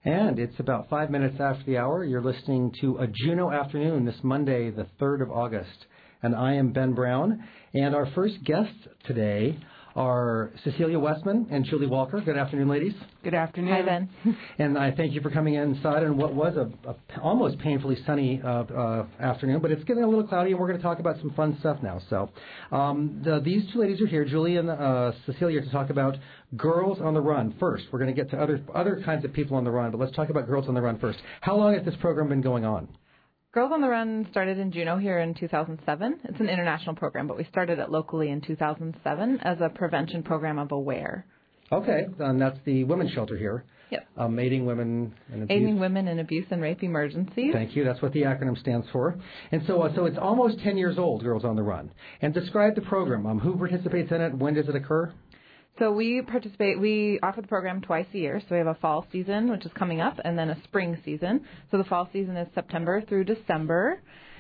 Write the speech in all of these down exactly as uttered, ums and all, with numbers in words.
And it's about five minutes after the hour. You're listening to a Juneau afternoon this Monday, the third of August. And I am Ben Brown. And our first guests today are Cecilia Westman and Julie Walker. Good afternoon, ladies. Good afternoon. Hi, Ben. And I thank you for coming inside on what was a, a almost painfully sunny uh, uh, afternoon, but it's getting a little cloudy, and we're going to talk about some fun stuff now. So um, the, these two ladies are here, Julie and uh, Cecilia, to talk about Girls on the Run. First, we're going to get to other other kinds of people on the run, but let's talk about Girls on the Run first. How long has this program been going on? Girls on the Run started in Juneau here in two thousand seven. It's an international program, but we started it locally in two thousand seven as a prevention program of AWARE. Okay, and that's the women's shelter here. Yep. Um, aiding women in abuse. Aiding women in abuse and rape emergencies. Thank you. That's what the acronym stands for. And so, uh, so it's almost ten years old, Girls on the Run. And describe the program. Um, who participates in it? When does it occur? So we participate, we offer the program twice a year. So we have a fall season, which is coming up, and then a spring season. So the fall season is September through December,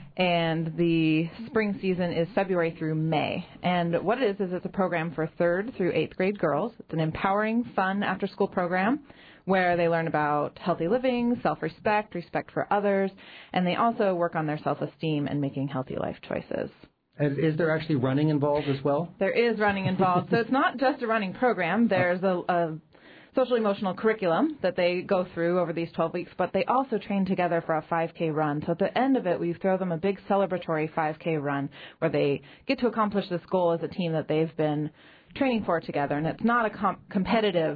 and the spring season is February through May. And what it is, is it's a program for third through eighth grade girls. It's an empowering, fun after-school program where they learn about healthy living, self-respect, respect for others, and they also work on their self-esteem and making healthy life choices. Is there actually running involved as well? There is running involved. So it's not just a running program. There's a, a social-emotional curriculum that they go through over these twelve weeks, but they also train together for a five K run. So at the end of it, we throw them a big celebratory five K run where they get to accomplish this goal as a team that they've been training for together. And it's not a comp- competitive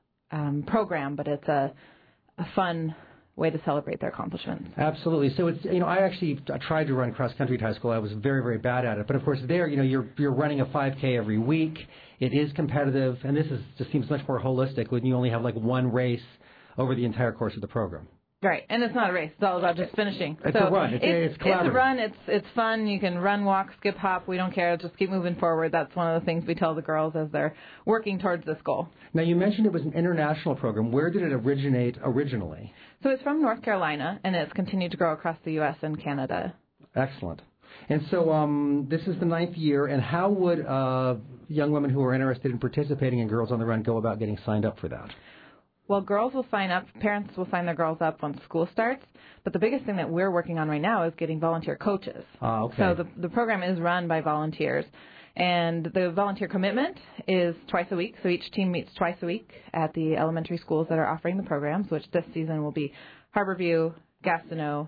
um, program, but it's a, a fun way to celebrate their accomplishments. Absolutely. So it's, you know, I actually tried to run cross country at high school. I was very, very bad at it. But of course, there, you know, you're you're running a five K every week. It is competitive, and this is just seems much more holistic when you only have like one race over the entire course of the program. Right, and it's not a race. It's all about just finishing. It's so a run. It's, it's, it's collaborative. It's a run. It's it's fun. You can run, walk, skip, hop. We don't care. Just keep moving forward. That's one of the things we tell the girls as they're working towards this goal. Now, you mentioned it was an international program. Where did it originate originally? So it's from North Carolina, and it's continued to grow across the U S and Canada. Excellent. And so um, this is the ninth year, and how would uh, young women who are interested in participating in Girls on the Run go about getting signed up for that? Well, girls will sign up, parents will sign their girls up once school starts, but the biggest thing that we're working on right now is getting volunteer coaches. Ah, okay. So the, the program is run by volunteers, and the volunteer commitment is twice a week, so each team meets twice a week at the elementary schools that are offering the programs, which this season will be Harborview, Gastineau,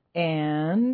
and,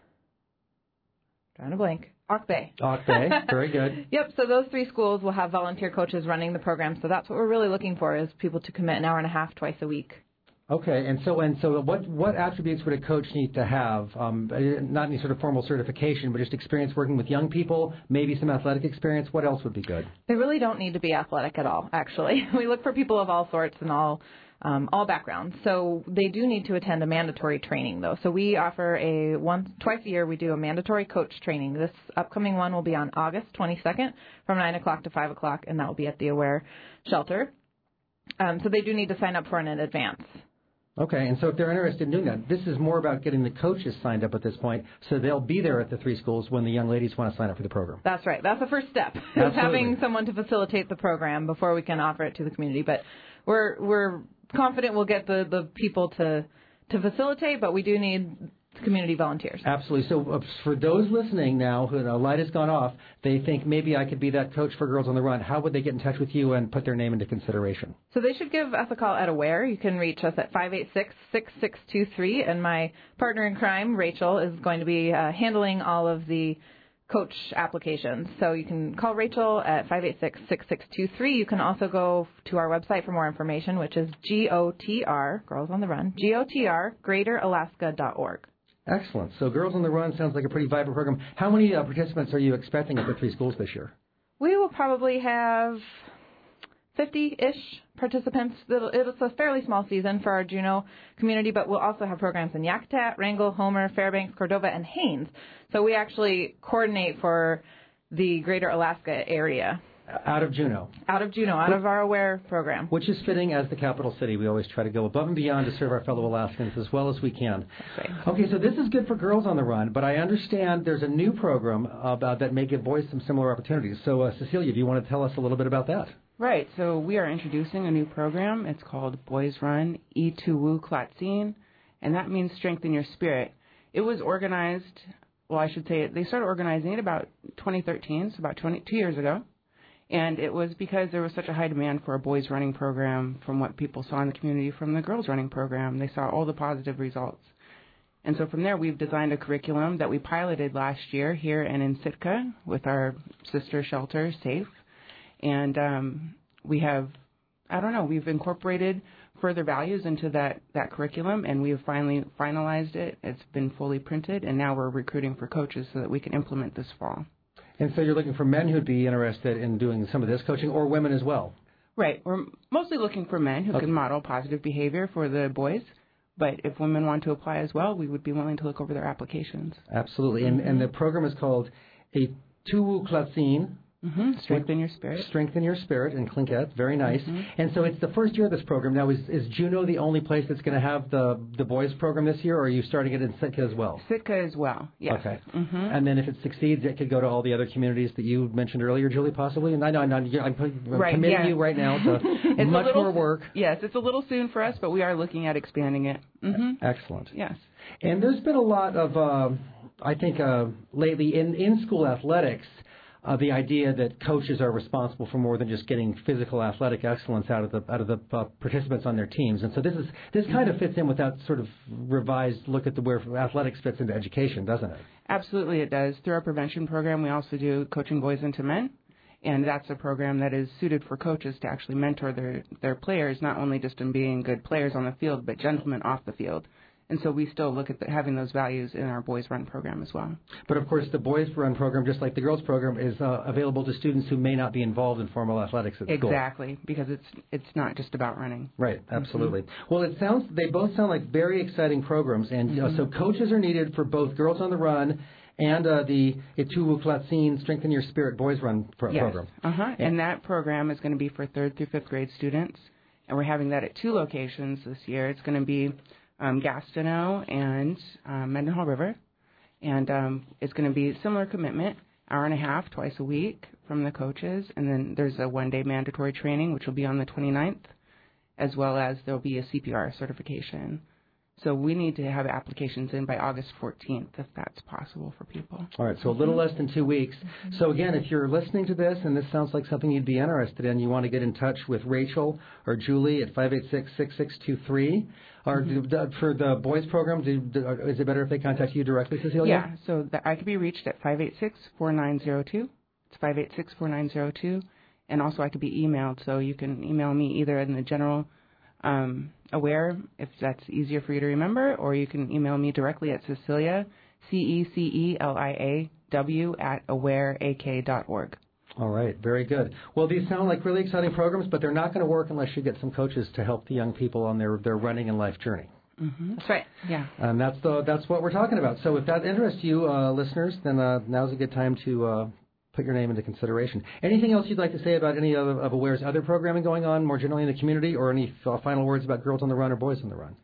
trying to blank, Auk Bay. Auk Bay, very good. Yep, so those three schools will have volunteer coaches running the program, so that's what we're really looking for is people to commit an hour and a half twice a week. Okay, and so and so, what what attributes would a coach need to have? Um, not any sort of formal certification, but just experience working with young people, maybe some athletic experience. What else would be good? They really don't need to be athletic at all, actually. We look for people of all sorts and all um, all backgrounds. So they do need to attend a mandatory training, though. So we offer a once twice a year we do a mandatory coach training. This upcoming one will be on August twenty-second from nine o'clock to five o'clock, and that will be at the AWARE shelter. Um, so they do need to sign up for it in advance. Okay, and so if they're interested in doing that, this is more about getting the coaches signed up at this point, so they'll be there at the three schools when the young ladies want to sign up for the program. That's right. That's the first step, is having someone to facilitate the program before we can offer it to the community. But we're we're confident we'll get the, the people to to facilitate, but we do need community volunteers. Absolutely. So uh, for those listening now, who the light has gone off, they think maybe I could be that coach for Girls on the Run. How would they get in touch with you and put their name into consideration? So they should give us a call at AWARE. You can reach us at five eight six, six six two three, and my partner in crime, Rachel, is going to be uh, handling all of the coach applications. So you can call Rachel at five eight six, six six two three. You can also go to our website for more information, which is G O T R, Girls on the Run, G O T R, greater alaska dot org. Excellent. So Girls on the Run sounds like a pretty vibrant program. How many uh, participants are you expecting at the three schools this year? We will probably have fifty-ish participants. It'll, it's a fairly small season for our Juneau community, but we'll also have programs in Yakutat, Wrangell, Homer, Fairbanks, Cordova, and Haines. So we actually coordinate for the greater Alaska area. Out of Juneau. Out of Juneau, out of our AWARE program. Which is fitting as the capital city. We always try to go above and beyond to serve our fellow Alaskans as well as we can. That's right. Okay, so this is good for Girls on the Run, but I understand there's a new program about that may give boys some similar opportunities. So, uh, Cecilia, do you want to tell us a little bit about that? Right. So we are introducing a new program. It's called Boys Run Ituwu Klatsin, and that means strengthen your spirit. It was organized, well, I should say, they started organizing it about twenty thirteen, so about twenty-two years ago. And it was because there was such a high demand for a boys running program from what people saw in the community from the girls running program. They saw all the positive results. And so from there, we've designed a curriculum that we piloted last year here and in Sitka with our sister shelter, SAFE. And um, we have, I don't know, we've incorporated further values into that, that curriculum, and we have finally finalized it. It's been fully printed, and now we're recruiting for coaches so that we can implement this fall. And so you're looking for men who'd be interested in doing some of this coaching, or women as well? Right. We're mostly looking for men who okay. can model positive behavior for the boys. But if women want to apply as well, we would be willing to look over their applications. Absolutely. Mm-hmm. And, and the program is called Ituwu Klatsin. Mm-hmm. Strengthen your spirit. Strengthen your spirit in Tlingit. Very nice. Mm-hmm. And so it's the first year of this program. Now, is, is Juneau the only place that's going to have the the boys program this year, or are you starting it in Sitka as well? Sitka as well, yes. Okay. Mm-hmm. And then if it succeeds, it could go to all the other communities that you mentioned earlier, Julie, possibly? And I know I'm, I'm, I'm right, committing yeah. you right now to it's much little, more work. Yes, it's a little soon for us, but we are looking at expanding it. Mm-hmm. Excellent. Yes. And there's been a lot of, uh, I think, uh, lately in, in-school athletics, Uh, the idea that coaches are responsible for more than just getting physical athletic excellence out of the out of the uh, participants on their teams, and so this is this kind of fits in with that sort of revised look at the where athletics fits into education, doesn't it? Absolutely, it does. Through our prevention program, we also do coaching boys into men, and that's a program that is suited for coaches to actually mentor their their players, not only just in being good players on the field, but gentlemen off the field. And so we still look at the, having those values in our Boys Run program as well. But, of course, the Boys Run program, just like the girls program, is uh, available to students who may not be involved in formal athletics at school. Exactly, because it's it's not just about running. Right, absolutely. Mm-hmm. Well, it sounds they both sound like very exciting programs, and mm-hmm. uh, so coaches are needed for both Girls on the Run and uh, the Ituwu Klatsin Strengthen Your Spirit Boys Run pro- yes. program. Uh-huh. And, and that program is going to be for third through fifth grade students, and we're having that at two locations this year. It's going to be Um, Gastineau and um, Mendenhall River, and um, it's going to be similar commitment, hour and a half twice a week from the coaches, and then there's a one-day mandatory training, which will be on the twenty-ninth, as well as there'll be a C P R certification. So we need to have applications in by August fourteenth, if that's possible for people. All right, so a little less than two weeks. So again, if you're listening to this and this sounds like something you'd be interested in, you want to get in touch with Rachel or Julie at five eight six, six six two three. Or mm-hmm. do, for the boys program, do, do, is it better if they contact you directly, Cecilia? Yeah, so the, I could be reached at five eight six, four nine zero two. It's five eight six, four nine zero two. And also I could be emailed, so you can email me either in the general um, aware, if that's easier for you to remember, or you can email me directly at Cecilia, C E C E L I A W, at aware a k dot org. All right, very good. Well, these sound like really exciting programs, but they're not going to work unless you get some coaches to help the young people on their, their running and life journey. Mm-hmm. That's right, yeah. And that's the that's what we're talking about. So if that interests you, uh, listeners, then uh, now's a good time to uh, put your name into consideration. Anything else you'd like to say about any of, of Aware's other programming going on more generally in the community, or any f- final words about Girls on the Run or Boys on the Run?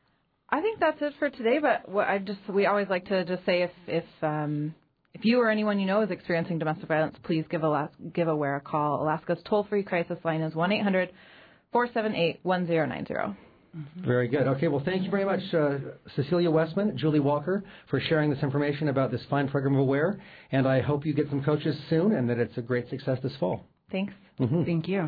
I think that's it for today, but what I just we always like to just say if if um, if you or anyone you know is experiencing domestic violence, please give Alaska, give Aware a call. Alaska's toll-free crisis line is one eight hundred, four seven eight, one zero nine zero. Mm-hmm. Very good. Okay, well, thank you very much, uh, Cecilia Westman, Julie Walker, for sharing this information about this fine program of Aware, and I hope you get some coaches soon and that it's a great success this fall. Thanks. Mm-hmm. Thank you.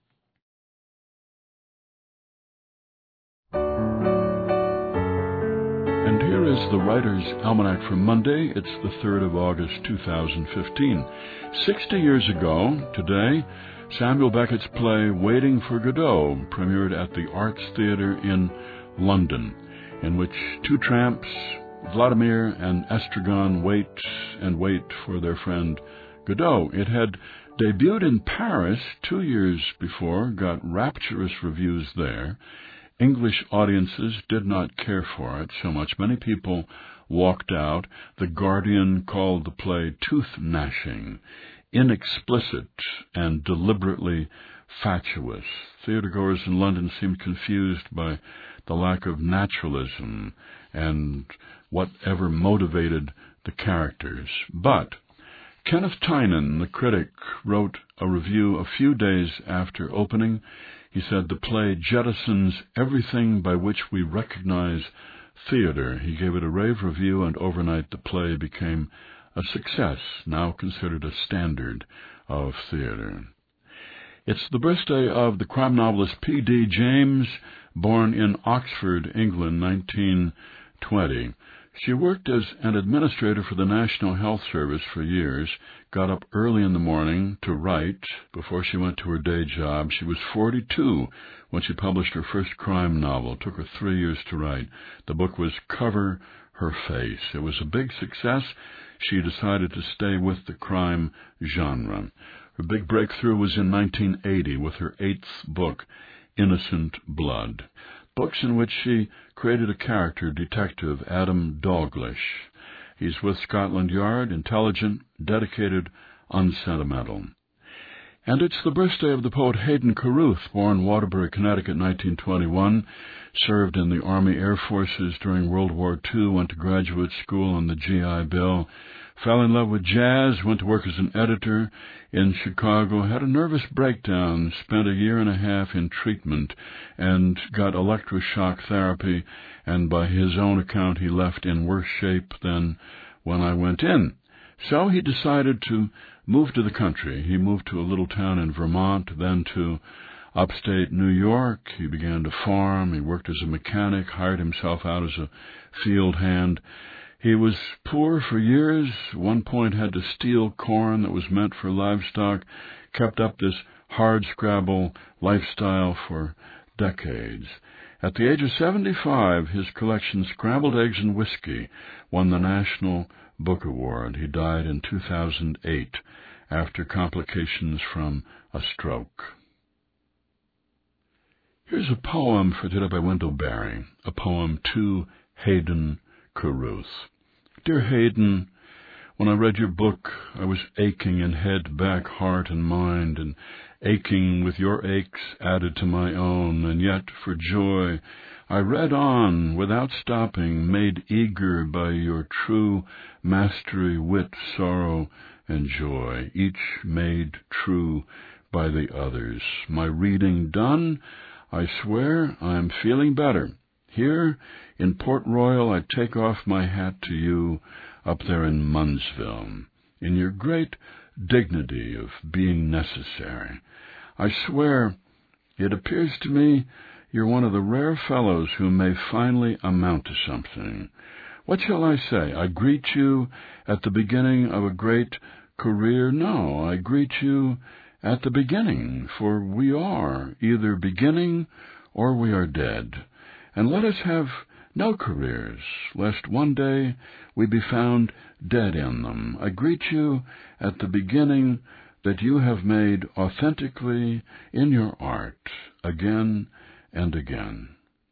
And here is the Writer's Almanac for Monday. It's the third of August, two thousand fifteen. Sixty years ago, today, Samuel Beckett's play Waiting for Godot premiered at the Arts Theatre in London, in which two tramps, Vladimir and Estragon, wait and wait for their friend Godot. It had debuted in Paris two years before, got rapturous reviews there. English audiences did not care for it so much. Many people walked out. The Guardian called the play tooth-gnashing, inexplicit, and deliberately fatuous. Theatergoers in London seemed confused by the lack of naturalism and whatever motivated the characters. But Kenneth Tynan, the critic, wrote a review a few days after opening. He said, the play jettisons everything by which we recognize theater. He gave it a rave review, and overnight the play became a success, now considered a standard of theater. It's the birthday of the crime novelist P D James, born in Oxford, England, nineteen twenty. She worked as an administrator for the National Health Service for years, got up early in the morning to write before she went to her day job. She was forty-two when she published her first crime novel. It took her three years to write. The book was Cover Her Face. It was a big success. She decided to stay with the crime genre. Her big breakthrough was in nineteen eighty with her eighth book, Innocent Blood. Books in which she created a character, Detective Adam Dalglish. He's with Scotland Yard, intelligent, dedicated, unsentimental. And it's the birthday of the poet Hayden Carruth, born Waterbury, Connecticut, nineteen twenty-one, served in the Army Air Forces during World War Two, went to graduate school on the G I Bill, fell in love with jazz, went to work as an editor in Chicago, had a nervous breakdown, spent a year and a half in treatment, and got electroshock therapy, and by his own account he left in worse shape than when I went in. So he decided to move to the country. He moved to a little town in Vermont, then to upstate New York. He began to farm. He worked as a mechanic, hired himself out as a field hand. He was poor for years, at one point had to steal corn that was meant for livestock, kept up this hard-scrabble lifestyle for decades. At the age of seventy-five, his collection Scrambled Eggs and Whiskey won the National Book Award. He died in two thousand eight after complications from a stroke. Here's a poem for today by Wendell Berry, a poem to Hayden Carruth. Dear Hayden, when I read your book, I was aching in head, back, heart, and mind, and aching with your aches added to my own, and yet for joy I read on without stopping, made eager by your true mastery, wit, sorrow, and joy, each made true by the others. My reading done, I swear I am feeling better. Here in Port Royal, I take off my hat to you up there in Munsville, in your great dignity of being necessary. I swear, it appears to me you're one of the rare fellows who may finally amount to something. What shall I say? I greet you at the beginning of a great career? No, I greet you at the beginning, for we are either beginning or we are dead. And let us have no careers, lest one day we be found dead in them. I greet you at the beginning that you have made authentically in your art, again and again.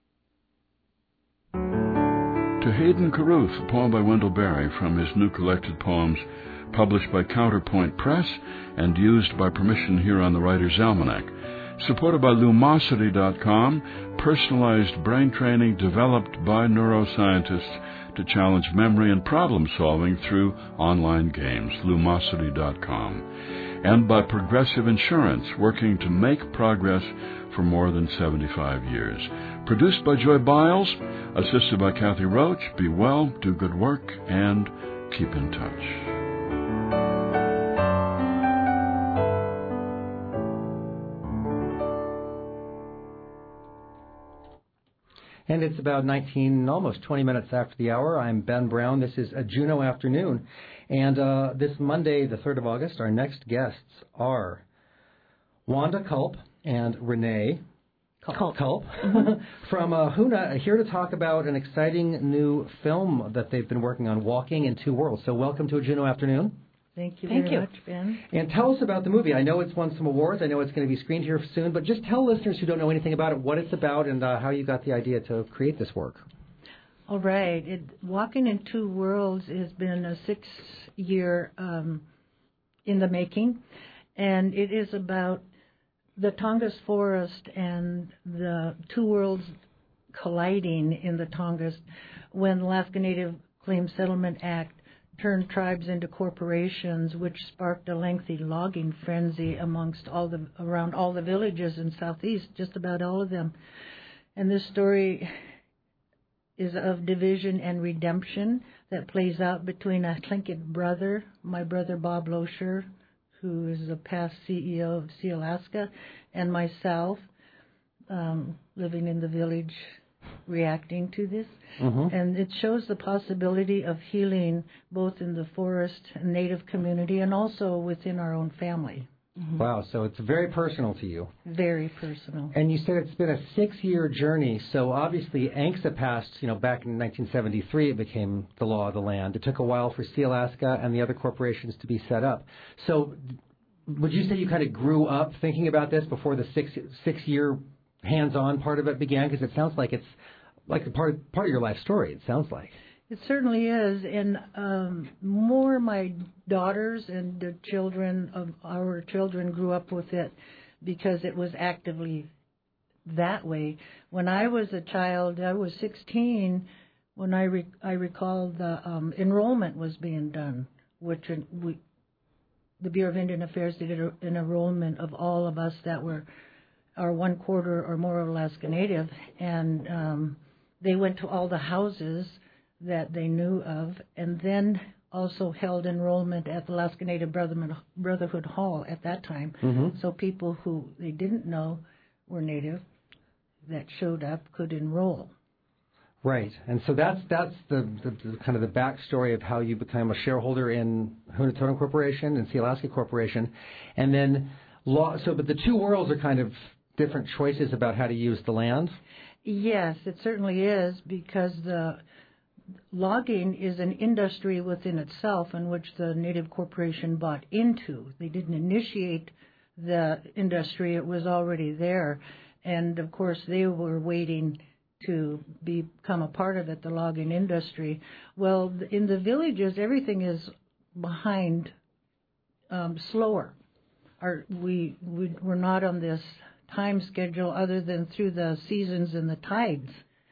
To Hayden Carruth, a poem by Wendell Berry from his new collected poems, published by Counterpoint Press and used by permission here on the Writer's Almanac. Supported by Lumosity dot com, personalized brain training developed by neuroscientists to challenge memory and problem-solving through online games, Lumosity dot com. And by Progressive Insurance, working to make progress for more than seventy-five years. Produced by Joy Biles, assisted by Kathy Roach. Be well, do good work, and keep in touch. And it's about nineteen, almost twenty minutes after the hour. I'm Ben Brown. This is a Juno Afternoon. And uh, this Monday, the third of August, our next guests are Wanda Culp and Renee Culp, Culp from uh, Huna, here to talk about an exciting new film that they've been working on, Walking in Two Worlds. So welcome to a Juno Afternoon. Thank you Thank very you. much, Ben. And tell us about the movie. I know it's won some awards. I know it's going to be screened here soon. But just tell listeners who don't know anything about it what it's about and uh, how you got the idea to create this work. All right. It, Walking in Two Worlds has been a six-year um, in the making. And it is about the Tongass Forest and the two worlds colliding in the Tongass when the Alaska Native Claims Settlement Act turned tribes into corporations, which sparked a lengthy logging frenzy amongst all the around all the villages in Southeast, just about all of them. And this story is of division and redemption that plays out between a Tlingit brother, my brother Bob Loescher, who is the past C E O of Sealaska, and myself, um, living in the village, reacting to this. Mm-hmm. And it shows the possibility of healing both in the forest and native community and also within our own family. Mm-hmm. Wow, so it's very personal to you. Very personal. And you said it's been a six-year journey, so obviously A N C S A passed, you know, back in nineteen seventy-three it became the law of the land. It took a while for Sealaska and the other corporations to be set up. So would you say you kind of grew up thinking about this before the six, six-year hands-on part of it began? Because it sounds like it's like a part, part of your life story, it sounds like. It certainly is, and um, more my daughters and the children of our children grew up with it because it was actively that way. When I was a child, I was sixteen when I re- I recall the um, enrollment was being done, which we, the Bureau of Indian Affairs did an enrollment of all of us that were are one quarter or more of Alaska Native, and um, they went to all the houses that they knew of, and then also held enrollment at the Alaska Native Brotherhood Hall at that time. Mm-hmm. So people who they didn't know were Native that showed up could enroll. Right, and so that's that's the, the, the kind of the backstory of how you became a shareholder in Hoonah Totem Corporation and Sealaska Corporation, and then law. So, but the two worlds are kind of different choices about how to use the land. Yes, it certainly is, because the logging is an industry within itself in which the Native Corporation bought into. They didn't initiate the industry, it was already there. And of course they were waiting to become a part of it, the logging industry. Well, in the villages, everything is behind, um, slower. Our, we, we, we're not on this time schedule other than through the seasons and the tides.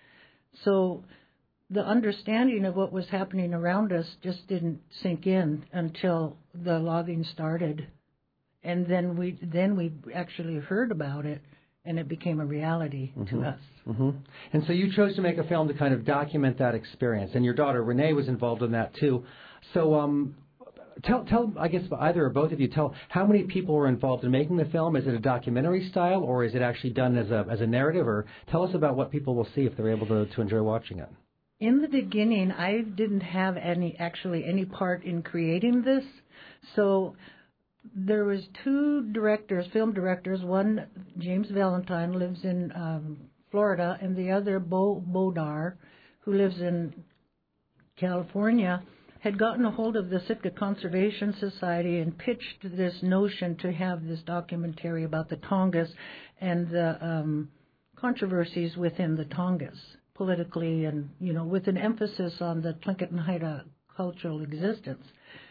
So the understanding of what was happening around us just didn't sink in until the logging started. And then we then we actually heard about it, and it became a reality mm-hmm. to us. Mm-hmm. And so you chose to make a film to kind of document that experience, and your daughter Renee was involved in that too. So um, tell, tell, I guess either or both of you, tell how many people were involved in making the film. Is it a documentary style, or is it actually done as a as a narrative? Or tell us about what people will see if they're able to, to enjoy watching it. In the beginning, I didn't have any actually any part in creating this, so there was two directors, film directors. One, James Valentine, lives in um, Florida, and the other, Bo Bodar, who lives in California, had gotten a hold of the Sitka Conservation Society and pitched this notion to have this documentary about the Tongass and the um, controversies within the Tongass, politically, and, you know, with an emphasis on the Tlingit and Haida cultural existence.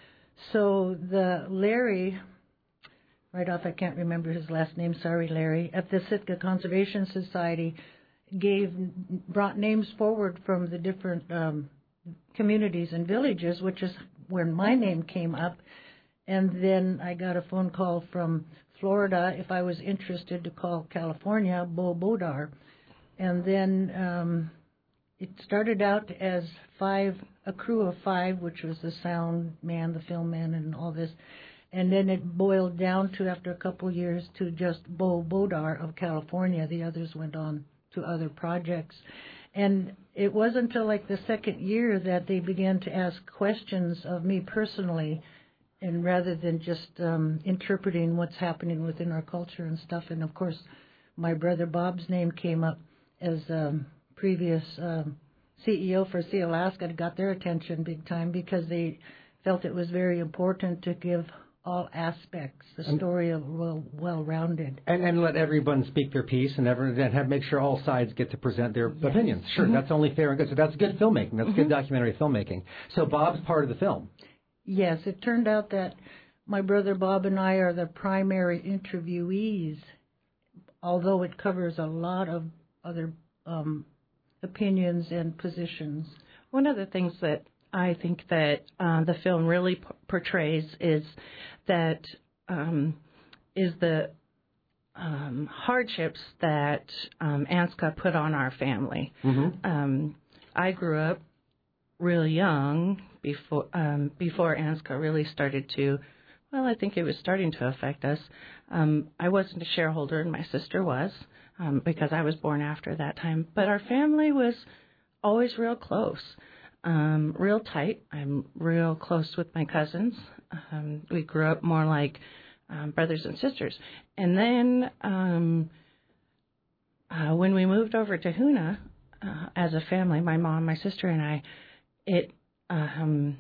So the Larry, right off I can't remember his last name, sorry Larry, at the Sitka Conservation Society gave, brought names forward from the different um, communities and villages, which is where my name came up. And then I got a phone call from Florida if I was interested to call California, Bo Bodar. And then um, it started out as five, a crew of five, which was the sound man, the film man, and all this. And then it boiled down to, after a couple of years, to just Bo Bodar of California. The others went on to other projects. And it wasn't until like the second year that they began to ask questions of me personally, and rather than just um, interpreting what's happening within our culture and stuff. And of course, my brother Bob's name came up as um, previous um, C E O for Sealaska. It got their attention big time because they felt it was very important to give all aspects, the story of well, well-rounded. And, and let everyone speak their piece and, ever, and have, make sure all sides get to present their yes. opinions. Sure, mm-hmm. that's only fair and good. So that's good filmmaking. That's mm-hmm. good documentary filmmaking. So Bob's part of the film. Yes, it turned out that my brother Bob and I are the primary interviewees, although it covers a lot of other um, opinions and positions. One of the things that I think that uh, the film really p- portrays is that um, is the um, hardships that um, Anska put on our family. Mm-hmm. Um, I grew up real young before um, before Anska really started to. Well, I think it was starting to affect us. Um, I wasn't a shareholder, and my sister was, um, because I was born after that time. But our family was always real close, um, real tight. I'm real close with my cousins. Um, we grew up more like um, brothers and sisters. And then um, uh, when we moved over to Hoonah uh, as a family, my mom, my sister, and I, it... Um,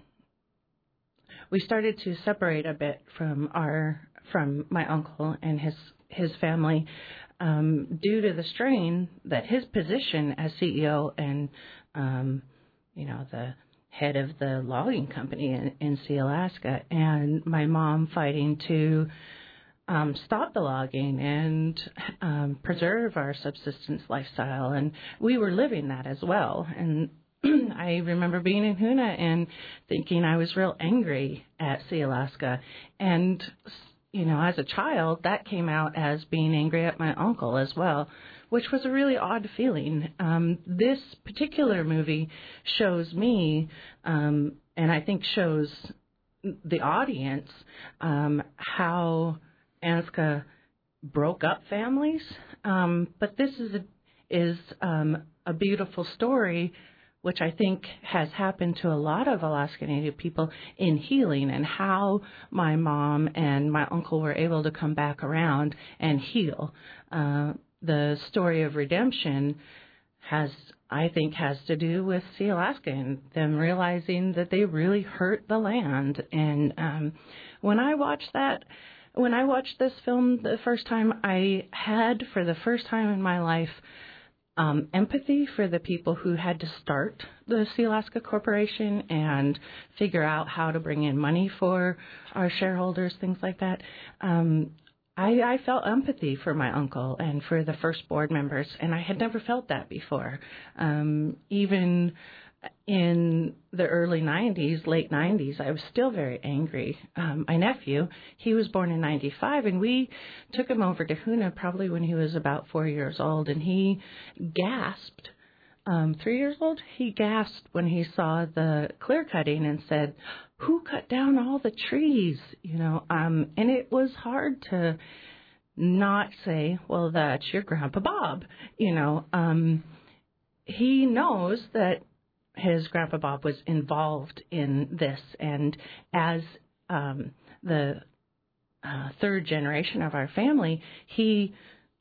we started to separate a bit from our from my uncle and his his family um, due to the strain that his position as C E O and um, you know the head of the logging company in, in Sealaska, and my mom fighting to um, stop the logging and um, preserve our subsistence lifestyle, and we were living that as well. And I remember being in Hoonah and thinking I was real angry at Sealaska. And, you know, as a child, that came out as being angry at my uncle as well, which was a really odd feeling. Um, this particular movie shows me, um, and I think shows the audience, um, how Anska broke up families. Um, but this is a, is um, a beautiful story, which I think has happened to a lot of Alaska Native people in healing, and how my mom and my uncle were able to come back around and heal. Uh, the story of redemption has, I think, has to do with Sealaska and them realizing that they really hurt the land. And um, when I watched that, when I watched this film the first time, I had, for the first time in my life, Um, empathy for the people who had to start the Sealaska Corporation and figure out how to bring in money for our shareholders, things like that. Um, I, I felt empathy for my uncle and for the first board members, and I had never felt that before. Um, even in the early nineties, late nineties, I was still very angry. Um, my nephew, he was born in ninety-five, and we took him over to Hoonah probably when he was about four years old, and he gasped. Um, three years old, he gasped when he saw the clear cutting and said, "Who cut down all the trees?" You know, um, and it was hard to not say, "Well, that's your Grandpa Bob." You know, um, he knows that his Grandpa Bob was involved in this, and as um, the uh, third generation of our family, he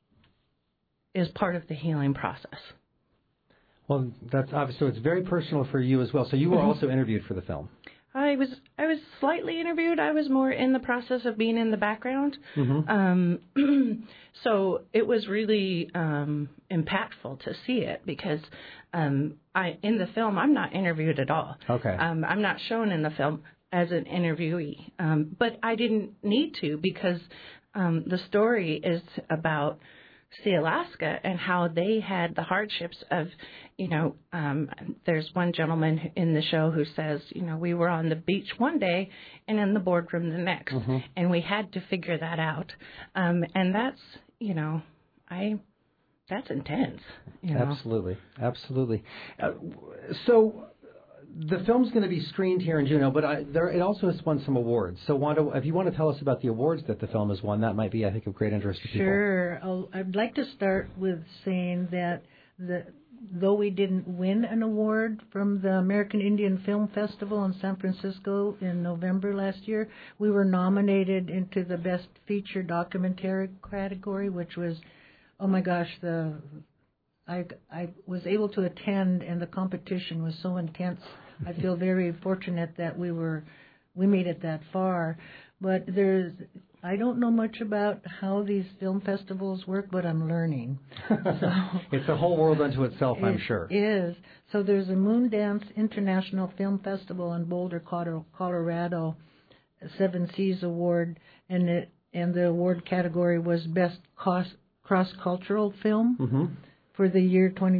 is part of the healing process. Well, that's obvious. So it's very personal for you as well. So you were also interviewed for the film. I was I was slightly interviewed. I was more in the process of being in the background. Mm-hmm. Um, so it was really um, impactful to see it because um, I in the film I'm not interviewed at all. Okay. Um, I'm not shown in the film as an interviewee, um, but I didn't need to because um, the story is about Sealaska and how they had the hardships of, you know, um, there's one gentleman in the show who says, you know, we were on the beach one day and in the boardroom the next, mm-hmm. and we had to figure that out. Um, and that's, you know, I, that's intense. You know? Absolutely. Absolutely. Uh, so the film's going to be screened here in Juneau, but I, there, it also has won some awards. So, Wanda, if you want to tell us about the awards that the film has won, that might be, I think, of great interest to people. Sure. I'll, I'd like to start with saying that the, though we didn't win an award from the American Indian Film Festival in San Francisco in November last year, we were nominated into the Best Feature Documentary category, which was, oh my gosh, the... I, I was able to attend, and the competition was so intense. I feel very fortunate that we were, we made it that far. But there's, I don't know much about how these film festivals work, but I'm learning. So, it's a whole world unto itself, I'm it sure. It is. So there's a Moondance International Film Festival in Boulder, Colorado, a Seven Seas Award, and it, and the award category was Best Cross Cross Cultural Film. Mm-hmm. For the year twenty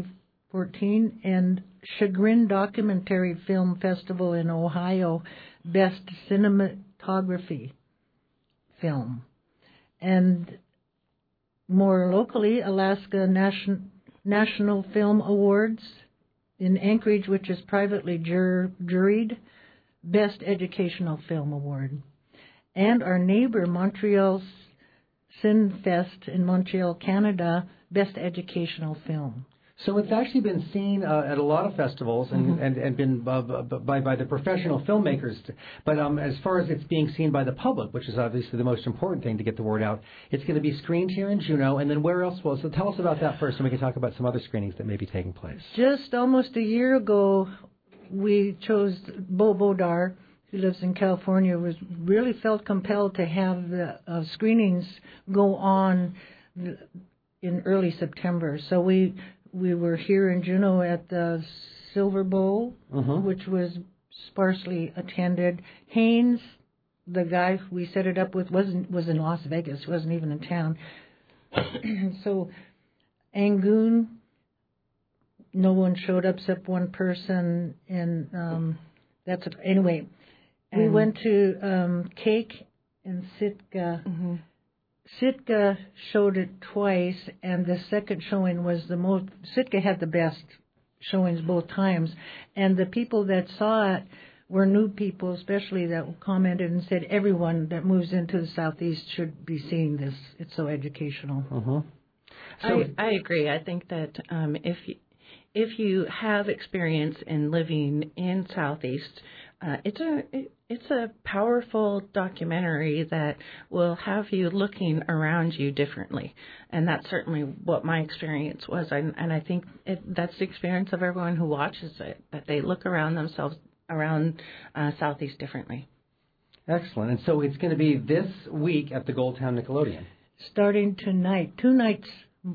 fourteen, and Chagrin Documentary Film Festival in Ohio, Best Cinematography Film. And more locally, Alaska Nation, National Film Awards in Anchorage, which is privately jur- juried, Best Educational Film Award. And our neighbor, Montreal Cinefest in Montreal, Canada, Best Educational Film. So it's actually been seen uh, at a lot of festivals and, mm-hmm. and, and been uh, by, by the professional filmmakers. But um, as far as it's being seen by the public, which is obviously the most important thing to get the word out, it's going to be screened here in Juneau. And then where else? Well, so tell us about that first, and we can talk about some other screenings that may be taking place. Just almost a year ago, we chose Bo Bodar, who lives in California, was really felt compelled to have the uh, screenings go on in early September. So we... We were here in Juneau at the Silver Bowl, uh-huh. which was sparsely attended. Haynes, the guy we set it up with, wasn't was in Las Vegas, wasn't even in town. So Angoon, no one showed up except one person, and um, that's a, anyway. And we went to um, Cake and Sitka. Mm-hmm. Sitka showed it twice, and the second showing was the most. Sitka had the best showings both times, and the people that saw it were new people, especially that commented and said everyone that moves into the Southeast should be seeing this. It's so educational. Uh-huh. So I, I agree. I think that um, if you, if you have experience in living in Southeast, uh, it's a it, it's a powerful documentary that will have you looking around you differently, and that's certainly what my experience was. And, and I think it, that's the experience of everyone who watches it, that they look around themselves around uh, Southeast differently. Excellent. And so it's going to be this week at the Goldtown Nickelodeon. Starting tonight, two nights.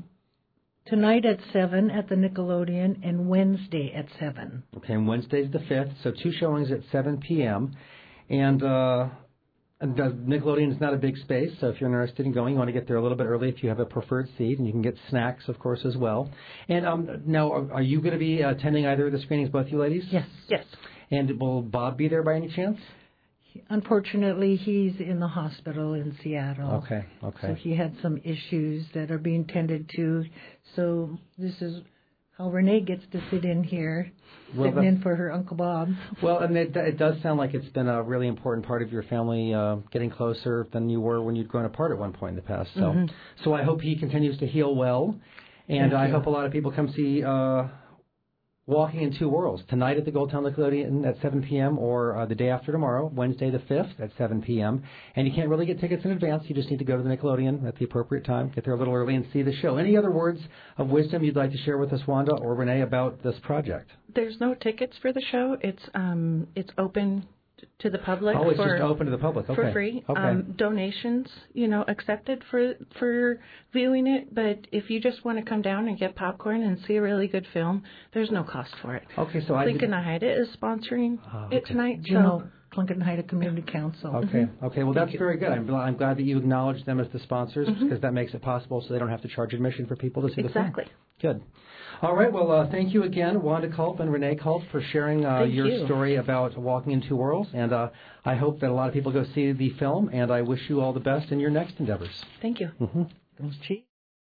Tonight at seven at the Nickelodeon, and Wednesday at seven. Okay, and Wednesday's the fifth, so two showings at seven p.m. And uh, the Nickelodeon is not a big space, so if you're interested in going, you want to get there a little bit early if you have a preferred seat, and you can get snacks, of course, as well. And um, now, are, are you going to be attending either of the screenings, both you ladies? Yes. Yes. And will Bob be there by any chance? Unfortunately, he's in the hospital in Seattle. Okay, okay. So he had some issues that are being tended to. So this is how Renee gets to sit in here, well, sitting in for her Uncle Bob. Well, and it, it does sound like it's been a really important part of your family uh, getting closer than you were when you'd grown apart at one point in the past. So, mm-hmm. so I hope he continues to heal well, and Thank I you. hope a lot of people come see Uh, Walking in Two Worlds tonight at the Goldtown Nickelodeon at seven p.m. or uh, the day after tomorrow, Wednesday the fifth at seven p.m. And you can't really get tickets in advance. You just need to go to the Nickelodeon at the appropriate time, get there a little early and see the show. Any other words of wisdom you'd like to share with us, Wanda or Renee, about this project? There's no tickets for the show. It's um it's open to the public. Oh, it's for, just open to the public. Okay. For free. Okay. Um, donations, you know, accepted for for viewing it. But if you just want to come down and get popcorn and see a really good film, there's no cost for it. Okay, so I Lincoln Haida is sponsoring uh, okay. it tonight. You know, Lincoln Haida Community Council. Okay. Mm-hmm. Okay. Well, that's very good. I'm, I'm glad that you acknowledge them as the sponsors mm-hmm. because that makes it possible so they don't have to charge admission for people to see exactly. the film. Good. All right. Well, uh, thank you again, Wanda Culp and Renee Culp, for sharing uh, your you. story about Walking in Two Worlds. And uh, I hope that a lot of people go see the film, and I wish you all the best in your next endeavors. Thank you. Mm-hmm. Those cheap.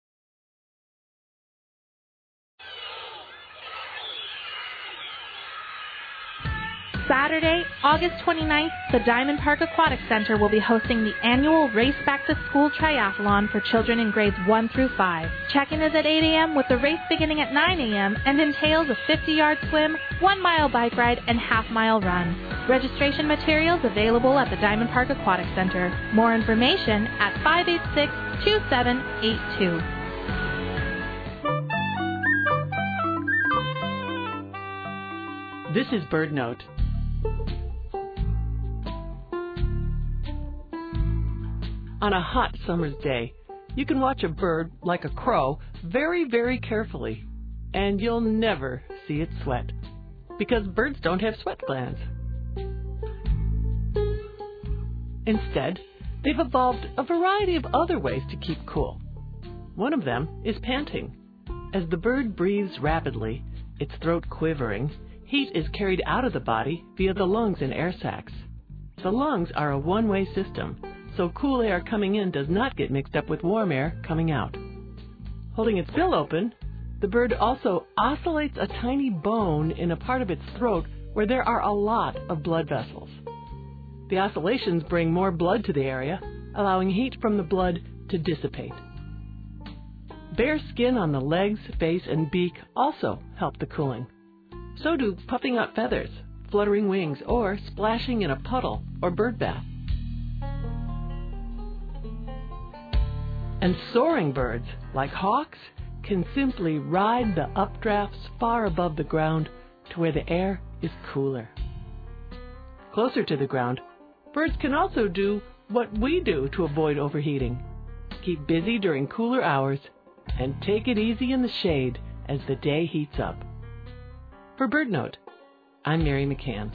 Saturday, August twenty-ninth, the Diamond Park Aquatic Center will be hosting the annual Race Back to School Triathlon for children in grades one through five. Check-in is at eight a.m. with the race beginning at nine a.m. and entails a fifty-yard swim, one-mile bike ride, and half-mile run. Registration materials available at the Diamond Park Aquatic Center. More information at five eight six, two seven eight two. This is BirdNote. On a hot summer's day, you can watch a bird, like a crow, very, very carefully, and you'll never see it sweat, because birds don't have sweat glands. Instead, they've evolved a variety of other ways to keep cool. One of them is panting. As the bird breathes rapidly, its throat quivering, heat is carried out of the body via the lungs and air sacs. The lungs are a one-way system, so cool air coming in does not get mixed up with warm air coming out. Holding its bill open, the bird also oscillates a tiny bone in a part of its throat where there are a lot of blood vessels. The oscillations bring more blood to the area, allowing heat from the blood to dissipate. Bare skin on the legs, face, and beak also help the cooling. So do puffing up feathers, fluttering wings, or splashing in a puddle or bird bath. And soaring birds, like hawks, can simply ride the updrafts far above the ground to where the air is cooler. Closer to the ground, birds can also do what we do to avoid overheating. Keep busy during cooler hours and take it easy in the shade as the day heats up. For BirdNote, I'm Mary McCann.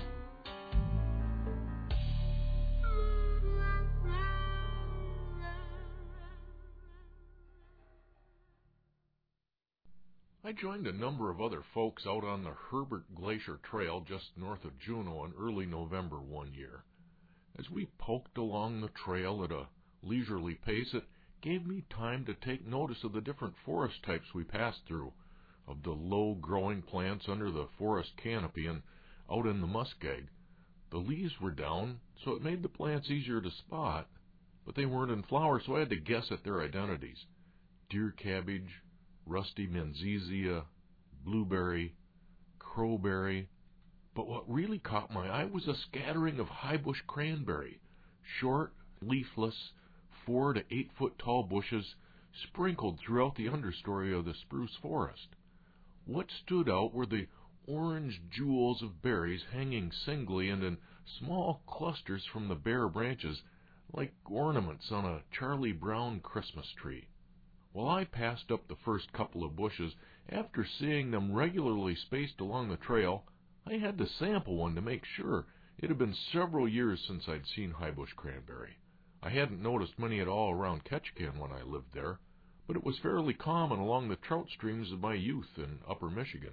I joined a number of other folks out on the Herbert Glacier Trail just north of Juneau in early November one year. As we poked along the trail at a leisurely pace, it gave me time to take notice of the different forest types we passed through, of the low-growing plants under the forest canopy and out in the muskeg. The leaves were down, so it made the plants easier to spot, but they weren't in flower, so I had to guess at their identities. Deer cabbage, rusty menziesea, blueberry, crowberry. But what really caught my eye was a scattering of highbush cranberry, short, leafless, four to eight foot tall bushes sprinkled throughout the understory of the spruce forest. What stood out were the orange jewels of berries hanging singly and in small clusters from the bare branches, like ornaments on a Charlie Brown Christmas tree. While I passed up the first couple of bushes, after seeing them regularly spaced along the trail, I had to sample one to make sure. It had been several years since I'd seen highbush cranberry. I hadn't noticed many at all around Ketchikan when I lived there, but it was fairly common along the trout streams of my youth in upper Michigan.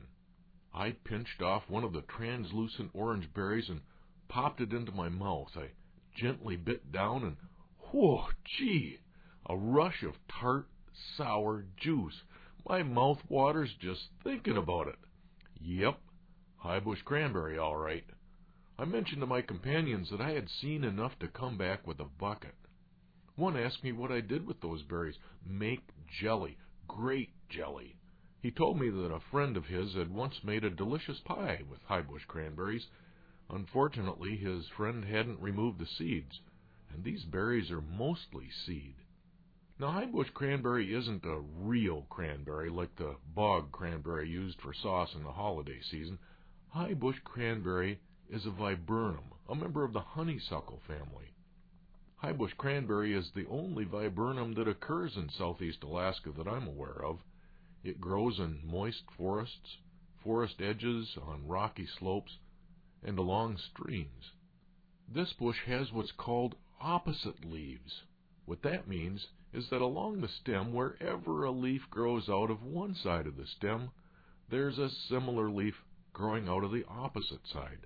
I pinched off one of the translucent orange berries and popped it into my mouth. I gently bit down and, whoa, gee, a rush of tart, sour juice. My mouth waters just thinking about it. Yep, highbush cranberry, all right. I mentioned to my companions that I had seen enough to come back with a bucket. One asked me what I did with those berries. Make jelly, great jelly. He told me that a friend of his had once made a delicious pie with highbush cranberries. Unfortunately, his friend hadn't removed the seeds, and these berries are mostly seed. Now, highbush cranberry isn't a real cranberry like the bog cranberry used for sauce in the holiday season. Highbush cranberry is a viburnum, a member of the honeysuckle family. Highbush cranberry is the only viburnum that occurs in southeast Alaska that I'm aware of. It grows in moist forests, forest edges, on rocky slopes, and along streams. This bush has what's called opposite leaves. What that means is that along the stem, wherever a leaf grows out of one side of the stem, there's a similar leaf growing out of the opposite side.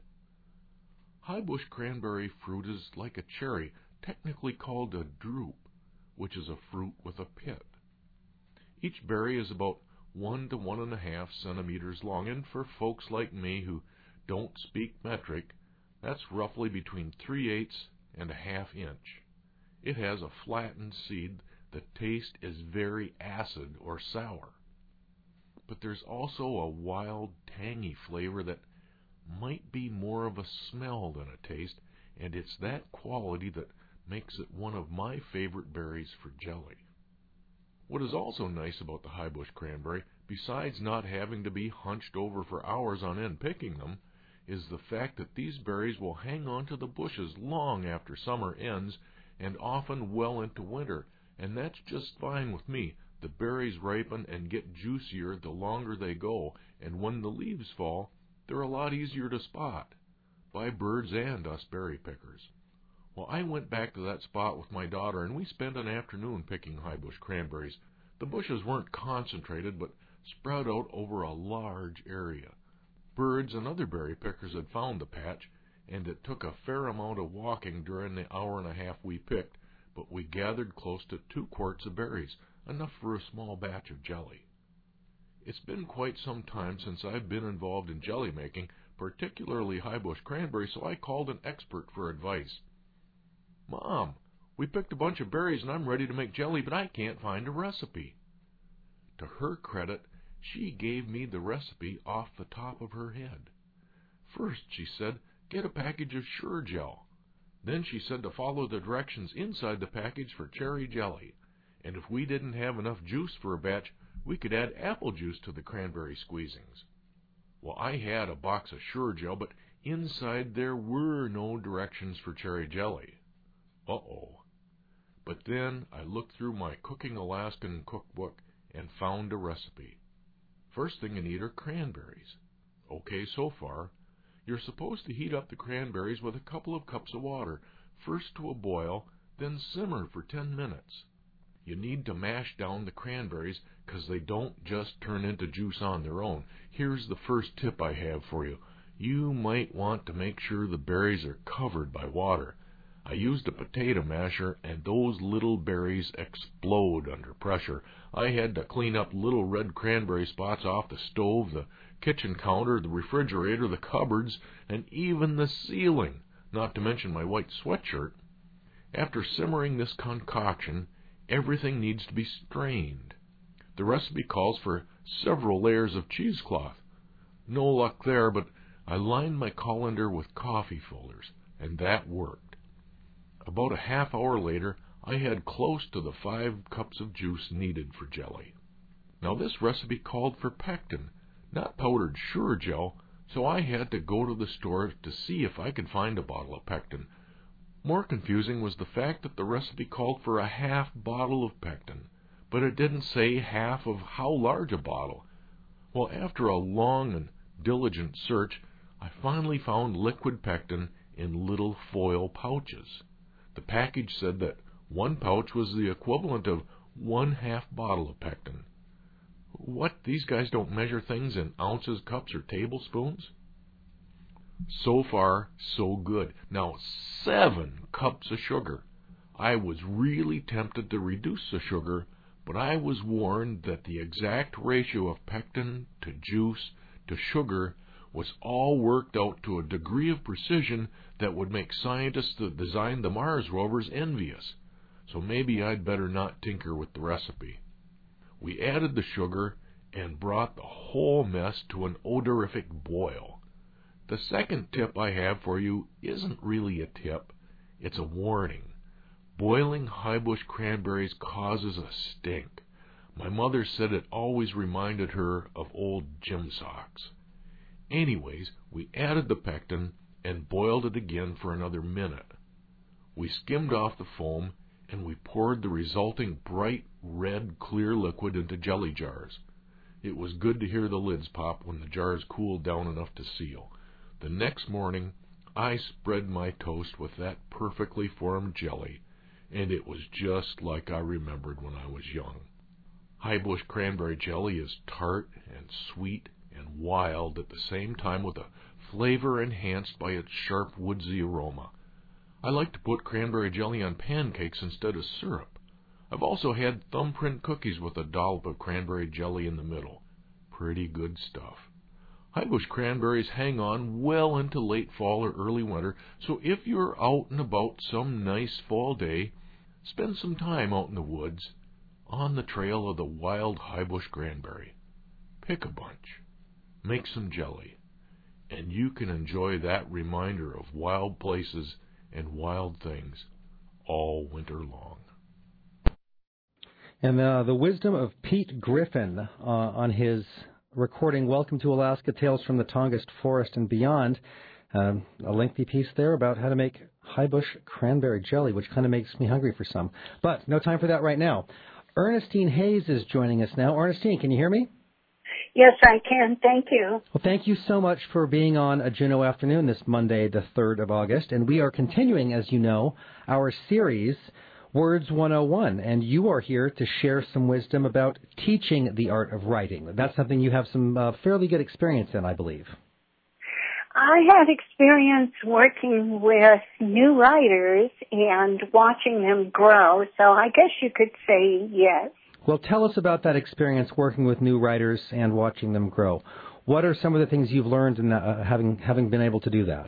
Highbush cranberry fruit is like a cherry, technically called a drupe, which is a fruit with a pit. Each berry is about one to one and a half centimeters long, and for folks like me who don't speak metric, that's roughly between three-eighths and a half inch. It has a flattened seed. The taste is very acid or sour. But there's also a wild, tangy flavor that might be more of a smell than a taste, and it's that quality that makes it one of my favorite berries for jelly. What is also nice about the highbush cranberry, besides not having to be hunched over for hours on end picking them, is the fact that these berries will hang on to the bushes long after summer ends and often well into winter, and that's just fine with me. The berries ripen and get juicier the longer they go, and when the leaves fall, they're a lot easier to spot by birds and us berry pickers. Well, I went back to that spot with my daughter, and we spent an afternoon picking highbush cranberries. The bushes weren't concentrated, but spread out over a large area. Birds and other berry pickers had found the patch, and it took a fair amount of walking during the hour and a half we picked, but we gathered close to two quarts of berries, enough for a small batch of jelly. It's been quite some time since I've been involved in jelly making, particularly high-bush cranberry, so I called an expert for advice. Mom, we picked a bunch of berries and I'm ready to make jelly, but I can't find a recipe. To her credit, she gave me the recipe off the top of her head. First, she said, get a package of Sure Gel. Then she said to follow the directions inside the package for cherry jelly, and if we didn't have enough juice for a batch, we could add apple juice to the cranberry squeezings. Well, I had a box of Sure Gel, but inside there were no directions for cherry jelly. Uh-oh. But then I looked through my Cooking Alaskan cookbook and found a recipe. First thing you need are cranberries. Okay so far. You're supposed to heat up the cranberries with a couple of cups of water, first to a boil, then simmer for ten minutes. You need to mash down the cranberries because they don't just turn into juice on their own. Here's the first tip I have for you. You might want to make sure the berries are covered by water. I used a potato masher, and those little berries explode under pressure. I had to clean up little red cranberry spots off the stove, the kitchen counter, the refrigerator, the cupboards, and even the ceiling, not to mention my white sweatshirt. After simmering this concoction, everything needs to be strained. The recipe calls for several layers of cheesecloth. No luck there, but I lined my colander with coffee filters, and that worked. About a half hour later, I had close to the five cups of juice needed for jelly. Now this recipe called for pectin, not powdered Sure Gel, so I had to go to the store to see if I could find a bottle of pectin. More confusing was the fact that the recipe called for a half bottle of pectin, but it didn't say half of how large a bottle. Well, after a long and diligent search, I finally found liquid pectin in little foil pouches. The package said that one pouch was the equivalent of one half bottle of pectin. What, these guys don't measure things in ounces, cups, or tablespoons? So far, so good. Now, seven cups of sugar. I was really tempted to reduce the sugar, but I was warned that the exact ratio of pectin to juice to sugar was all worked out to a degree of precision that would make scientists that designed the Mars rovers envious. So maybe I'd better not tinker with the recipe. We added the sugar and brought the whole mess to an odorific boil. The second tip I have for you isn't really a tip, it's a warning. Boiling high-bush cranberries causes a stink. My mother said it always reminded her of old gym socks. Anyways, we added the pectin and boiled it again for another minute. We skimmed off the foam and we poured the resulting bright red clear liquid into jelly jars. It was good to hear the lids pop when the jars cooled down enough to seal. The next morning, I spread my toast with that perfectly formed jelly, and it was just like I remembered when I was young. High-bush cranberry jelly is tart and sweet and wild at the same time, with a flavor enhanced by its sharp woodsy aroma. I like to put cranberry jelly on pancakes instead of syrup. I've also had thumbprint cookies with a dollop of cranberry jelly in the middle. Pretty good stuff. High-bush cranberries hang on well into late fall or early winter, so if you're out and about some nice fall day, spend some time out in the woods on the trail of the wild high-bush cranberry. Pick a bunch. Make some jelly, and you can enjoy that reminder of wild places and wild things all winter long. And uh, the wisdom of Pete Griffin uh, on his recording Welcome to Alaska, Tales from the Tongass Forest and Beyond. Um, a lengthy piece there about how to make high-bush cranberry jelly, which kind of makes me hungry for some. But no time for that right now. Ernestine Hayes is joining us now. Ernestine, can you hear me? Yes, I can. Thank you. Well, thank you so much for being on a Juneau afternoon this Monday, the third of August. And we are continuing, as you know, our series Words one oh one, and you are here to share some wisdom about teaching the art of writing. That's something you have some uh, fairly good experience in, I believe. I had experience working with new writers and watching them grow, so I guess you could say yes. Well, tell us about that experience working with new writers and watching them grow. What are some of the things you've learned in uh, having having been able to do that?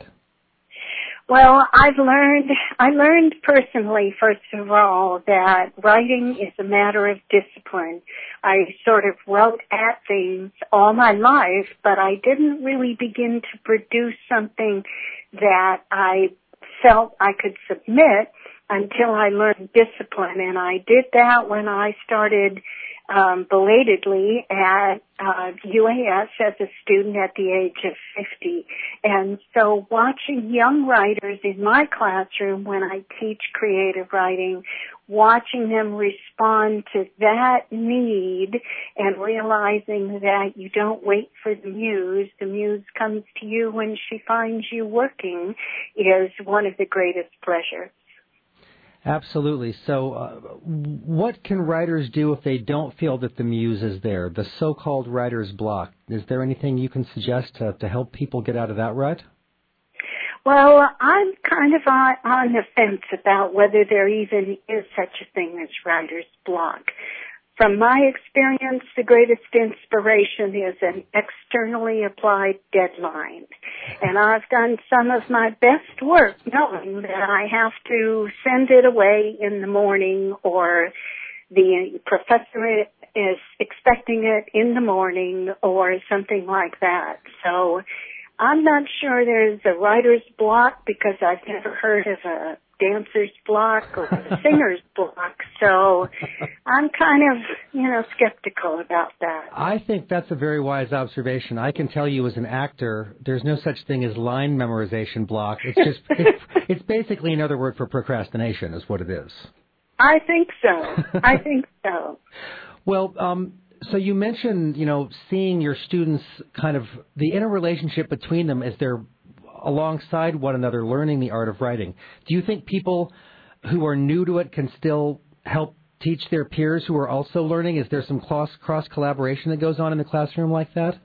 Well, I've learned, I learned personally, first of all, that writing is a matter of discipline. I sort of wrote at things all my life, but I didn't really begin to produce something that I felt I could submit until I learned discipline. And I did that when I started um, belatedly at uh, U A S as a student at the age of fifty. And so watching young writers in my classroom when I teach creative writing, watching them respond to that need and realizing that you don't wait for the muse, the muse comes to you when she finds you working, is one of the greatest pleasures. Absolutely. So uh, what can writers do if they don't feel that the muse is there, the so-called writer's block? Is there anything you can suggest to, to help people get out of that rut? Well, I'm kind of on, on the fence about whether there even is such a thing as writer's block. From my experience, the greatest inspiration is an externally applied deadline. And I've done some of my best work knowing that I have to send it away in the morning, or the professor is expecting it in the morning, or something like that. So I'm not sure there's a writer's block because I've never heard of a dancer's block or a singer's block. So I'm kind of, you know, skeptical about that. I think that's a very wise observation. I can tell you as an actor, there's no such thing as line memorization block. It's just, it's, it's basically another word for procrastination is what it is. I think so. I think so. Well, um, so you mentioned, you know, seeing your students kind of the interrelationship between them as they're alongside one another learning the art of writing. Do you think people who are new to it can still help teach their peers who are also learning? Is there some cross cross collaboration that goes on in the classroom like that?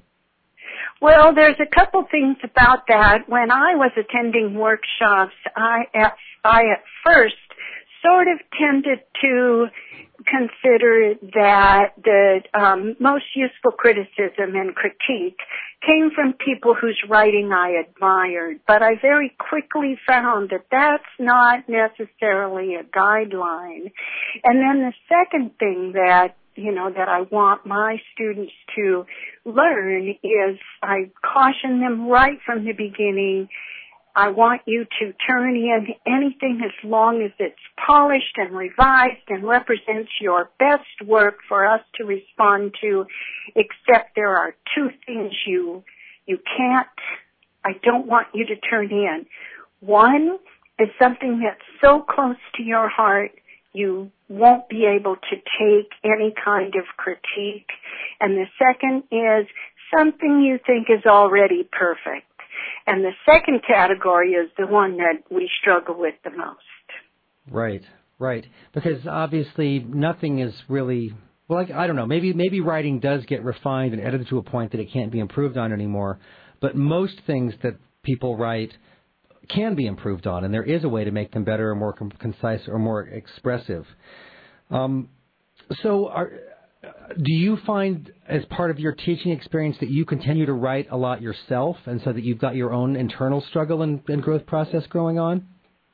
Well, there's a couple things about that. When I was attending workshops, I at, I at first sort of tended to consider that the um, most useful criticism and critique came from people whose writing I admired, but I very quickly found that that's not necessarily a guideline. And then the second thing that, you know, that I want my students to learn is I caution them right from the beginning, I want you to turn in anything as long as it's polished and revised and represents your best work for us to respond to, except there are two things you you can't, I don't want you to turn in. One is something that's so close to your heart you won't be able to take any kind of critique. And the second is something you think is already perfect. And the second category is the one that we struggle with the most. Right, right. Because obviously nothing is really, well, like, I don't know, maybe maybe writing does get refined and edited to a point that it can't be improved on anymore. But most things that people write can be improved on, and there is a way to make them better or more concise or more expressive. Um, so are... Do you find, as part of your teaching experience, that you continue to write a lot yourself, and so that you've got your own internal struggle and, and growth process going on?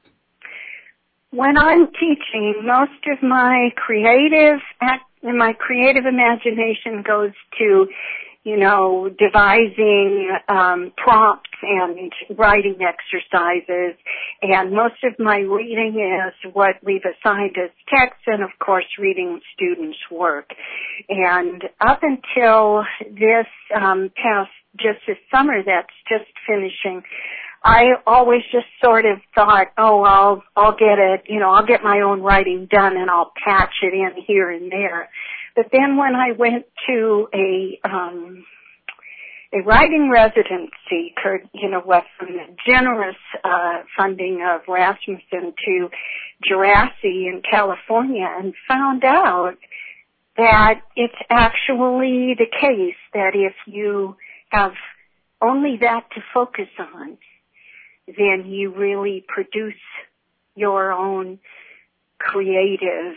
When I'm teaching, most of my creative act, my creative imagination goes to, you know, devising um, prompts and writing exercises, and most of my reading is what we've assigned as text, and of course reading students' work. And up until this um, past, just this summer that's just finishing, I always just sort of thought, oh, I'll I'll get it, you know, I'll get my own writing done, and I'll patch it in here and there. But then when I went to a um, a writing residency, you know, what from the generous uh, funding of Rasmussen to Jurassic in California, and found out that it's actually the case that if you have only that to focus on, then you really produce your own creative,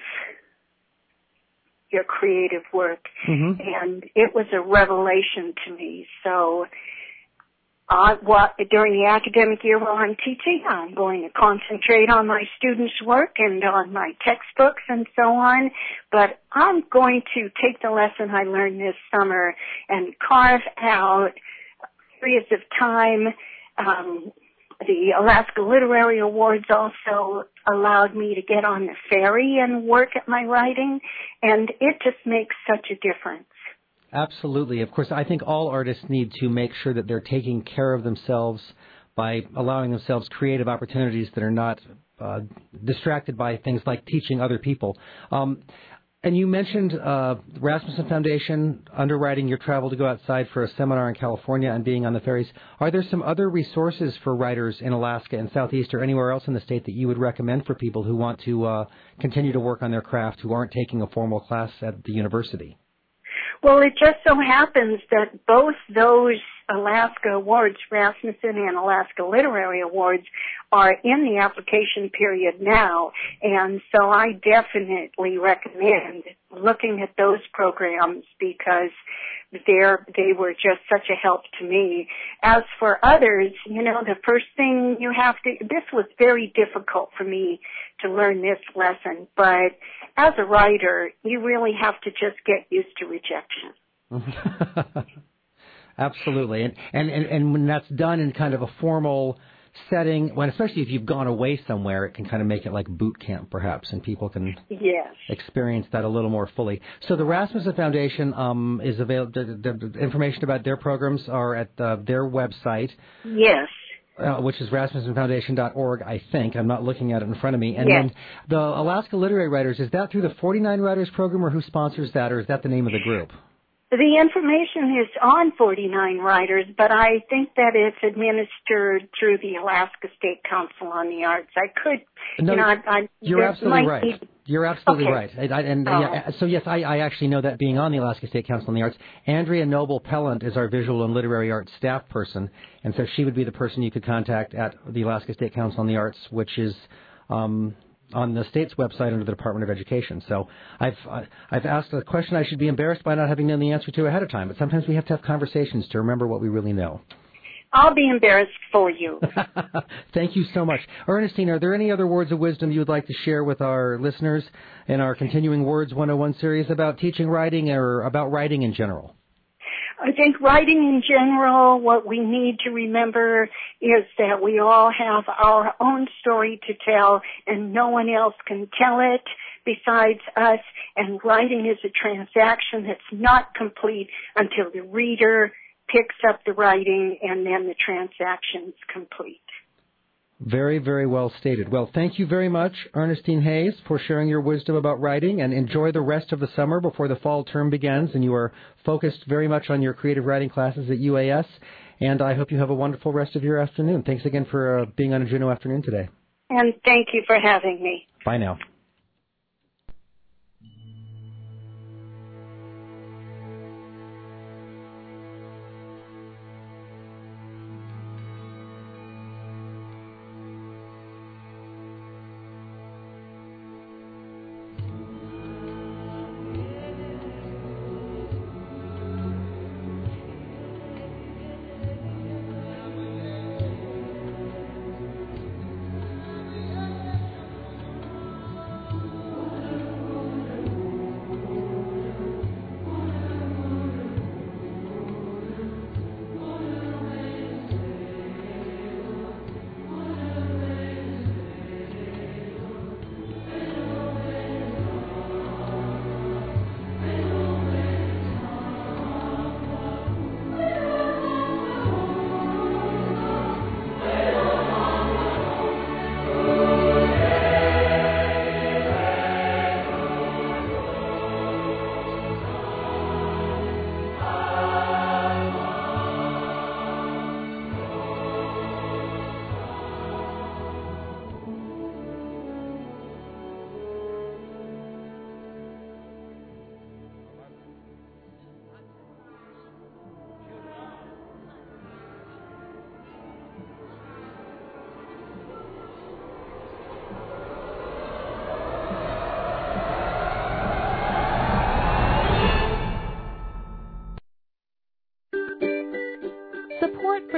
your creative work. Mm-hmm. And it was a revelation to me. So uh, what, during the academic year while I'm teaching, I'm going to concentrate on my students' work and on my textbooks and so on. But I'm going to take the lesson I learned this summer and carve out periods of time. Um, the Alaska Literary Awards also allowed me to get on the ferry and work at my writing, and it just makes such a difference. Absolutely. Of course, I think all artists need to make sure that they're taking care of themselves by allowing themselves creative opportunities that are not uh, distracted by things like teaching other people. Um, and you mentioned uh, Rasmussen Foundation, underwriting your travel to go outside for a seminar in California and being on the ferries. Are there some other resources for writers in Alaska and Southeast or anywhere else in the state that you would recommend for people who want to uh, continue to work on their craft, who aren't taking a formal class at the university? Well, it just so happens that both those Alaska Awards, Rasmussen and Alaska Literary Awards, are in the application period now, and so I definitely recommend looking at those programs because they're, they were just such a help to me. As for others, you know, the first thing you have to, this was very difficult for me to learn this lesson, but as a writer, you really have to just get used to rejection. Absolutely. And, and, and, and when that's done in kind of a formal setting, when especially if you've gone away somewhere, it can kind of make it like boot camp, perhaps, and people can yes. experience that a little more fully. So the Rasmussen Foundation um, is available. The, the information about their programs are at uh, their website. Yes. Uh, which is rasmussen foundation dot org, I think. I'm not looking at it in front of me. And yes. then the Alaska Literary Writers, is that through the forty-nine Writers Program, or who sponsors that, or is that the name of the group? The information is on forty-nine Writers, but I think that it's administered through the Alaska State Council on the Arts. I could, no, you know, I, I, you're absolutely right. Be... You're absolutely okay. right. I, I, and oh. yeah, so yes, I, I actually know that being on the Alaska State Council on the Arts. Andrea Noble Pellant is our visual and literary arts staff person, and so she would be the person you could contact at the Alaska State Council on the Arts, which is um, on the state's website under the Department of Education. So I've I've asked a question I should be embarrassed by not having known the answer to ahead of time, but sometimes we have to have conversations to remember what we really know. I'll be embarrassed for you. Thank you so much. Ernestine, are there any other words of wisdom you would like to share with our listeners in our continuing Words one oh one series about teaching writing or about writing in general? I think writing in general, what we need to remember is that we all have our own story to tell, and no one else can tell it besides us, and writing is a transaction that's not complete until the reader picks up the writing, and then the transaction's complete. Very, very well stated. Well, thank you very much, Ernestine Hayes, for sharing your wisdom about writing, and enjoy the rest of the summer before the fall term begins, and you are focused very much on your creative writing classes at U A S, and I hope you have a wonderful rest of your afternoon. Thanks again for uh, being on a Juneau Afternoon today. And thank you for having me. Bye now.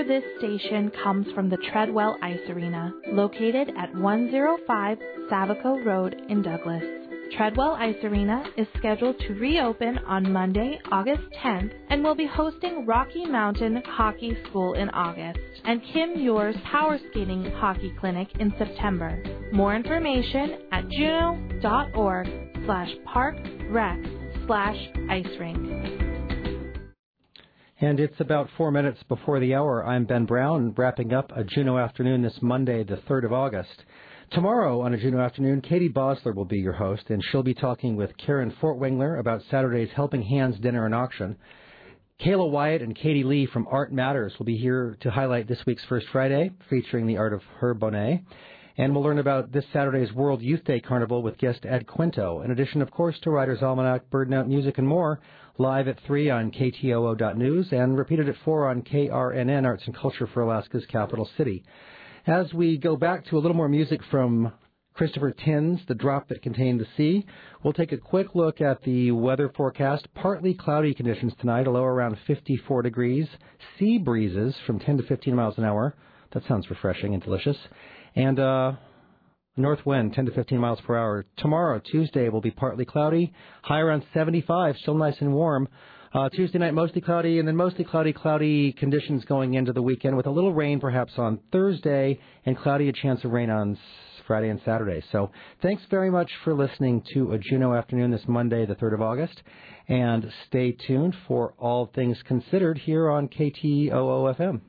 for this station comes from the Treadwell Ice Arena, located at one oh five Savico Road in Douglas. Treadwell Ice Arena is scheduled to reopen on Monday, August tenth, and will be hosting Rocky Mountain Hockey School in August and Kim Muir's Power Skating Hockey Clinic in September. More information at juno.org slash parkrec slash ice rink. And it's about four minutes before the hour. I'm Ben Brown, wrapping up a Juno afternoon this Monday, the third of August. Tomorrow on a Juno afternoon, Katie Bosler will be your host, and she'll be talking with Karen Fortwingler about Saturday's Helping Hands Dinner and Auction. Kayla Wyatt and Katie Lee from Art Matters will be here to highlight this week's First Friday, featuring the art of Herb Bonet. And we'll learn about this Saturday's World Youth Day Carnival with guest Ed Quinto, in addition, of course, to Writer's Almanac, Bird Note, Music, and more, live at three on K T O O dot news and repeated at four on K R N N, Arts and Culture for Alaska's capital city. As we go back to a little more music from Christopher Tin's The Drop That Contained the Sea, we'll take a quick look at the weather forecast. Partly cloudy conditions tonight, a low around fifty-four degrees. Sea breezes from ten to fifteen miles an hour. That sounds refreshing and delicious. And uh, north wind, ten to fifteen miles per hour. Tomorrow, Tuesday, will be partly cloudy, high around seventy-five, still nice and warm. Uh, Tuesday night, mostly cloudy, and then mostly cloudy, cloudy conditions going into the weekend with a little rain perhaps on Thursday and cloudy, a chance of rain on Friday and Saturday. So thanks very much for listening to a Juno afternoon this Monday, the third of August, and stay tuned for All Things Considered here on K T O O F M.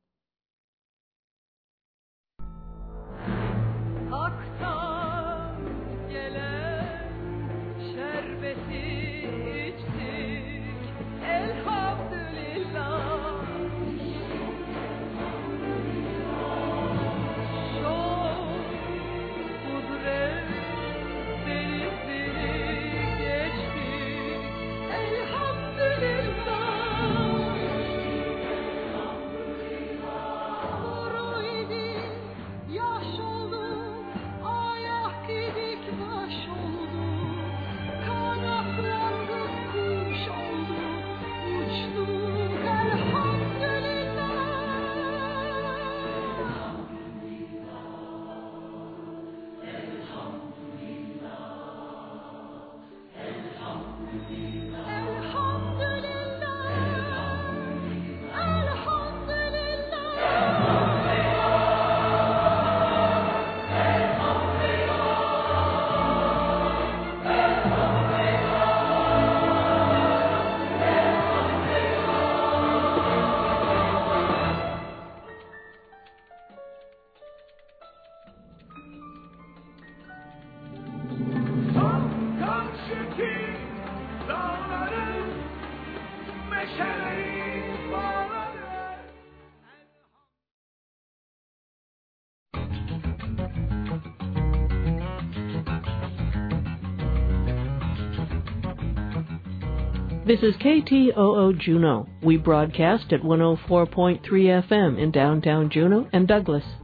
This is K T O O Juneau. We broadcast at one oh four point three F M in downtown Juneau and Douglas.